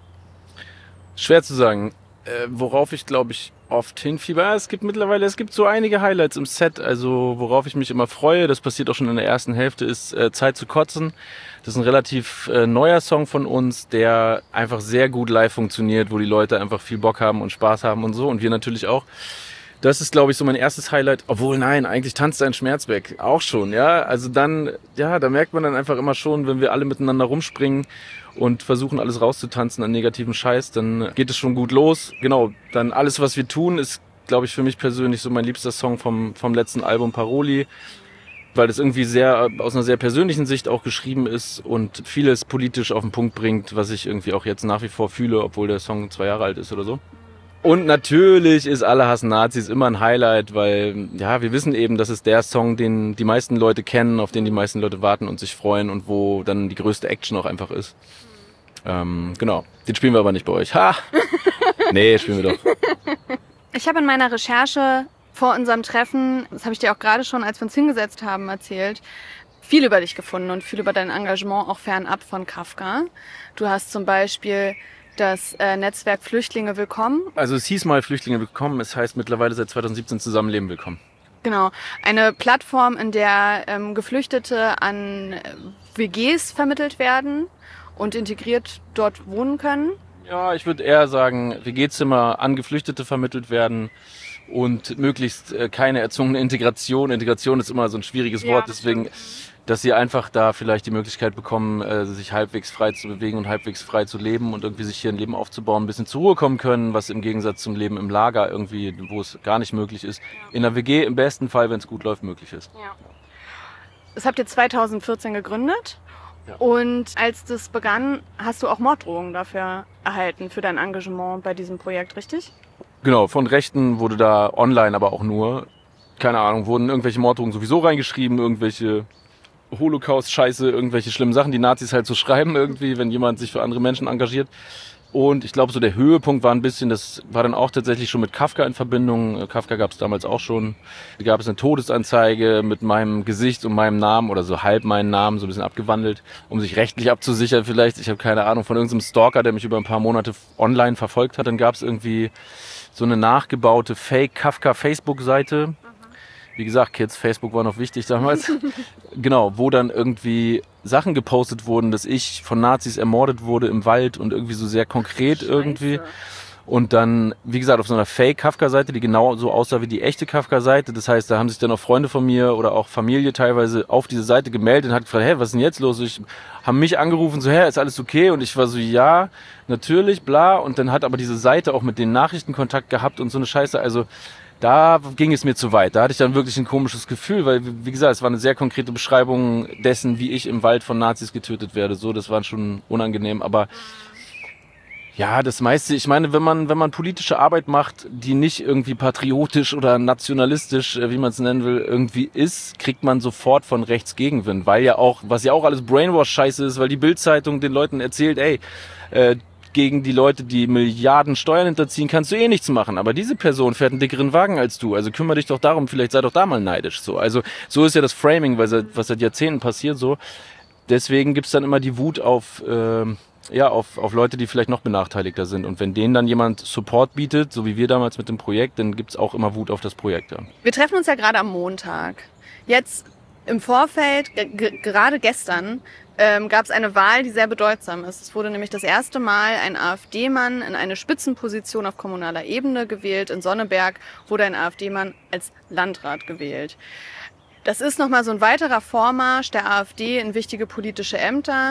Schwer zu sagen. Worauf ich, glaube ich, oft hinfieber. Es gibt so einige Highlights im Set, also worauf ich mich immer freue, das passiert auch schon in der ersten Hälfte, ist Zeit zu kotzen. Das ist ein relativ neuer Song von uns, der einfach sehr gut live funktioniert, wo die Leute einfach viel Bock haben und Spaß haben und so und wir natürlich auch. Das ist, glaube ich, so mein erstes Highlight. Obwohl, nein, eigentlich tanzt ein Schmerz weg. Auch schon, ja. Also dann, da merkt man dann einfach immer schon, wenn wir alle miteinander rumspringen und versuchen, alles rauszutanzen an negativen Scheiß, dann geht es schon gut los. Genau, dann alles, was wir tun, ist, glaube ich, für mich persönlich so mein liebster Song vom letzten Album Paroli, weil das irgendwie aus einer sehr persönlichen Sicht auch geschrieben ist und vieles politisch auf den Punkt bringt, was ich irgendwie auch jetzt nach wie vor fühle, obwohl der Song 2 Jahre alt ist oder so. Und natürlich ist Alle hassen Nazis immer ein Highlight, weil wir wissen eben, das ist der Song, den die meisten Leute kennen, auf den die meisten Leute warten und sich freuen und wo dann die größte Action auch einfach ist. Genau, den spielen wir aber nicht bei euch. Ha! Nee, spielen wir doch. Ich habe in meiner Recherche vor unserem Treffen, das habe ich dir auch gerade schon, als wir uns hingesetzt haben, erzählt, viel über dich gefunden und viel über dein Engagement auch fernab von Kafka. Du hast zum Beispiel das Netzwerk Flüchtlinge Willkommen. Also es hieß mal Flüchtlinge Willkommen, es heißt mittlerweile seit 2017 Zusammenleben Willkommen. Genau, eine Plattform, in der Geflüchtete an WGs vermittelt werden und integriert dort wohnen können. Ja, ich würde eher sagen, WG-Zimmer an Geflüchtete vermittelt werden und möglichst keine erzwungene Integration. Integration ist immer so ein schwieriges Wort, deswegen, dass sie einfach da vielleicht die Möglichkeit bekommen, sich halbwegs frei zu bewegen und halbwegs frei zu leben und irgendwie sich hier ein Leben aufzubauen, ein bisschen zur Ruhe kommen können, was im Gegensatz zum Leben im Lager irgendwie, wo es gar nicht möglich ist, in der WG im besten Fall, wenn es gut läuft, möglich ist. Ja. Das habt ihr 2014 gegründet. Ja. Und als das begann, hast du auch Morddrohungen dafür erhalten, für dein Engagement bei diesem Projekt, richtig? Genau, von Rechten wurde da online aber auch nur, keine Ahnung, wurden irgendwelche Morddrohungen sowieso reingeschrieben, irgendwelche Holocaust-Scheiße, irgendwelche schlimmen Sachen, die Nazis halt so schreiben irgendwie, wenn jemand sich für andere Menschen engagiert. Und ich glaube, so der Höhepunkt war ein bisschen, das war dann auch tatsächlich schon mit Kafka in Verbindung. Kafka gab es damals auch schon. Da gab es eine Todesanzeige mit meinem Gesicht und meinem Namen oder so halb meinen Namen, so ein bisschen abgewandelt, um sich rechtlich abzusichern vielleicht. Ich habe keine Ahnung, von irgendeinem Stalker, der mich über ein paar Monate online verfolgt hat. Dann gab es irgendwie so eine nachgebaute Fake-Kafka-Facebook-Seite. Wie gesagt, Kids, Facebook war noch wichtig damals. Genau, wo dann irgendwie Sachen gepostet wurden, dass ich von Nazis ermordet wurde im Wald und irgendwie so sehr konkret irgendwie. Und dann, wie gesagt, auf so einer Fake-Kafka-Seite, die genau so aussah wie die echte Kafka-Seite. Das heißt, da haben sich dann auch Freunde von mir oder auch Familie teilweise auf diese Seite gemeldet und hat gefragt, was ist denn jetzt los? Haben mich angerufen, so, ist alles okay? Und ich war so, ja, natürlich, bla. Und dann hat aber diese Seite auch mit den Nachrichten Kontakt gehabt und so eine Scheiße. Also da ging es mir zu weit. Da hatte ich dann wirklich ein komisches Gefühl, weil, wie gesagt, es war eine sehr konkrete Beschreibung dessen, wie ich im Wald von Nazis getötet werde. So, das war schon unangenehm. Aber Ja, das meiste, ich meine, wenn man politische Arbeit macht, die nicht irgendwie patriotisch oder nationalistisch, wie man es nennen will, irgendwie ist, kriegt man sofort von rechts Gegenwind, weil ja auch, was ja auch alles Brainwash-Scheiße ist, weil die Bild-Zeitung den Leuten erzählt, ey, gegen die Leute, die Milliarden Steuern hinterziehen, kannst du eh nichts machen. Aber diese Person fährt einen dickeren Wagen als du. Also kümmere dich doch darum, vielleicht sei doch da mal neidisch. So, also so ist ja das Framing, was seit Jahrzehnten passiert. So, deswegen gibt's dann immer die Wut auf Leute, die vielleicht noch benachteiligter sind. Und wenn denen dann jemand Support bietet, so wie wir damals mit dem Projekt, dann gibt's auch immer Wut auf das Projekt. Ja. Wir treffen uns ja gerade am Montag. Jetzt im Vorfeld, gerade gestern, gab es eine Wahl, die sehr bedeutsam ist. Es wurde nämlich das erste Mal ein AfD-Mann in eine Spitzenposition auf kommunaler Ebene gewählt. In Sonneberg wurde ein AfD-Mann als Landrat gewählt. Das ist nochmal so ein weiterer Vormarsch der AfD in wichtige politische Ämter,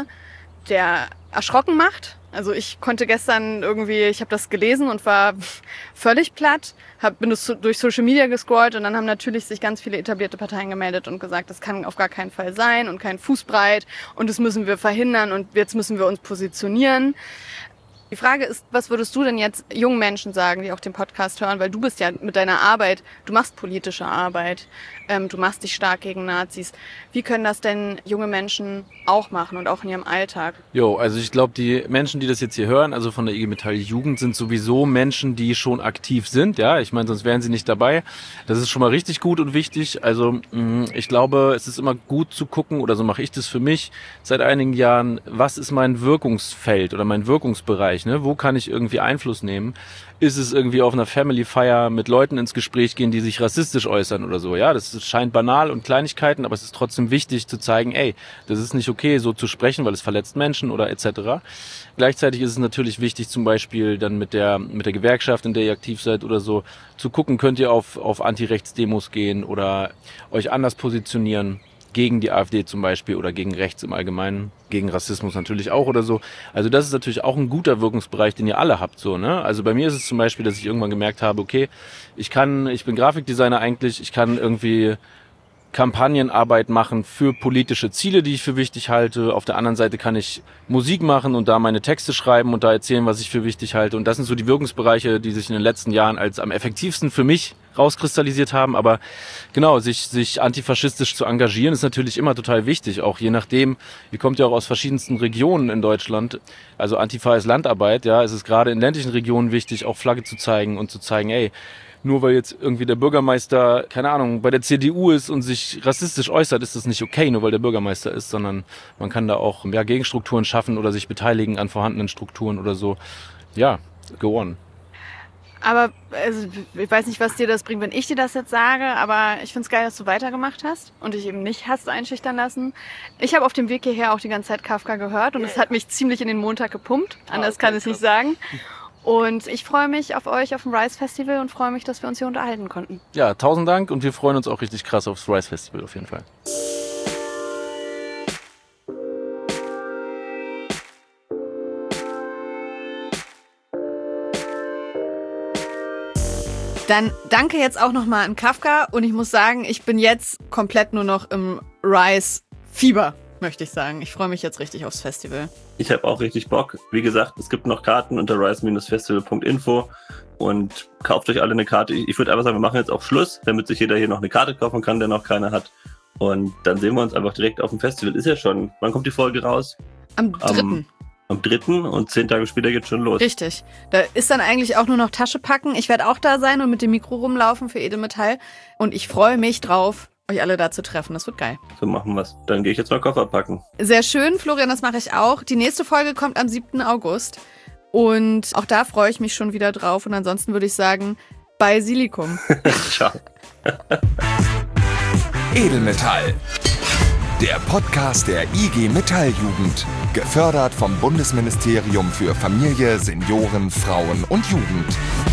der erschrocken macht. Also ich konnte gestern ich habe das gelesen und war völlig platt, bin durch Social Media gescrollt und dann haben natürlich sich ganz viele etablierte Parteien gemeldet und gesagt, das kann auf gar keinen Fall sein und kein Fußbreit und das müssen wir verhindern und jetzt müssen wir uns positionieren. Die Frage ist, was würdest du denn jetzt jungen Menschen sagen, die auch den Podcast hören, weil du bist ja mit deiner Arbeit, du machst politische Arbeit, du machst dich stark gegen Nazis. Wie können das denn junge Menschen auch machen und auch in ihrem Alltag? Also ich glaube, die Menschen, die das jetzt hier hören, also von der IG Metall Jugend, sind sowieso Menschen, die schon aktiv sind. Ja, ich meine, sonst wären sie nicht dabei. Das ist schon mal richtig gut und wichtig. Also ich glaube, es ist immer gut zu gucken, oder so mache ich das für mich seit einigen Jahren, was ist mein Wirkungsfeld oder mein Wirkungsbereich? Ne? Wo kann ich irgendwie Einfluss nehmen? Ist es irgendwie auf einer Family-Feier mit Leuten ins Gespräch gehen, die sich rassistisch äußern oder so? Ja, das scheint banal und Kleinigkeiten, aber es ist trotzdem wichtig zu zeigen, ey, das ist nicht okay, so zu sprechen, weil es verletzt Menschen oder etc. Gleichzeitig ist es natürlich wichtig, zum Beispiel dann mit der Gewerkschaft, in der ihr aktiv seid oder so, zu gucken, könnt ihr auf Anti-Rechts-Demos gehen oder euch anders positionieren. Gegen die AfD zum Beispiel oder gegen rechts im Allgemeinen, gegen Rassismus natürlich auch oder so. Also das ist natürlich auch ein guter Wirkungsbereich, den ihr alle habt, so, ne? Also bei mir ist es zum Beispiel, dass ich irgendwann gemerkt habe, okay, ich bin Grafikdesigner eigentlich, ich kann irgendwie Kampagnenarbeit machen für politische Ziele, die ich für wichtig halte. Auf der anderen Seite kann ich Musik machen und da meine Texte schreiben und da erzählen, was ich für wichtig halte. Und das sind so die Wirkungsbereiche, die sich in den letzten Jahren als am effektivsten für mich rauskristallisiert haben. Aber genau, sich antifaschistisch zu engagieren, ist natürlich immer total wichtig. Auch je nachdem, ihr kommt ja auch aus verschiedensten Regionen in Deutschland. Also Antifa ist Landarbeit, ja. Es ist gerade in ländlichen Regionen wichtig, auch Flagge zu zeigen und zu zeigen, ey, nur weil jetzt irgendwie der Bürgermeister, keine Ahnung, bei der CDU ist und sich rassistisch äußert, ist das nicht okay, nur weil der Bürgermeister ist, sondern man kann da auch Gegenstrukturen schaffen oder sich beteiligen an vorhandenen Strukturen oder so. Ja, go on. Aber also, ich weiß nicht, was dir das bringt, wenn ich dir das jetzt sage, aber ich find's geil, dass du weitergemacht hast und dich eben nicht hast einschüchtern lassen. Ich habe auf dem Weg hierher auch die ganze Zeit Kafka gehört und es hat mich ziemlich in den Montag gepumpt, anders kann ich nicht sagen. Und ich freue mich auf euch auf dem Rise Festival und freue mich, dass wir uns hier unterhalten konnten. Ja, 1000 Dank und wir freuen uns auch richtig krass aufs Rise Festival auf jeden Fall. Dann danke jetzt auch nochmal an Kafka und ich muss sagen, ich bin jetzt komplett nur noch im Rise-Fieber, möchte ich sagen. Ich freue mich jetzt richtig aufs Festival. Ich habe auch richtig Bock. Wie gesagt, es gibt noch Karten unter rise-festival.info und kauft euch alle eine Karte. Ich würde einfach sagen, wir machen jetzt auch Schluss, damit sich jeder hier noch eine Karte kaufen kann, der noch keine hat. Und dann sehen wir uns einfach direkt auf dem Festival. Ist ja schon, wann kommt die Folge raus? Am 3. Am 3. und 10 Tage später geht's schon los. Richtig. Da ist dann eigentlich auch nur noch Tasche packen. Ich werde auch da sein und mit dem Mikro rumlaufen für Edelmetall. Und ich freue mich drauf, euch alle da zu treffen. Das wird geil. So machen wir's. Dann gehe ich jetzt mal Koffer packen. Sehr schön, Florian, das mache ich auch. Die nächste Folge kommt am 7. August. Und auch da freue ich mich schon wieder drauf. Und ansonsten würde ich sagen, bei Silikum. Ciao. Edelmetall. Der Podcast der IG Metalljugend. Gefördert vom Bundesministerium für Familie, Senioren, Frauen und Jugend.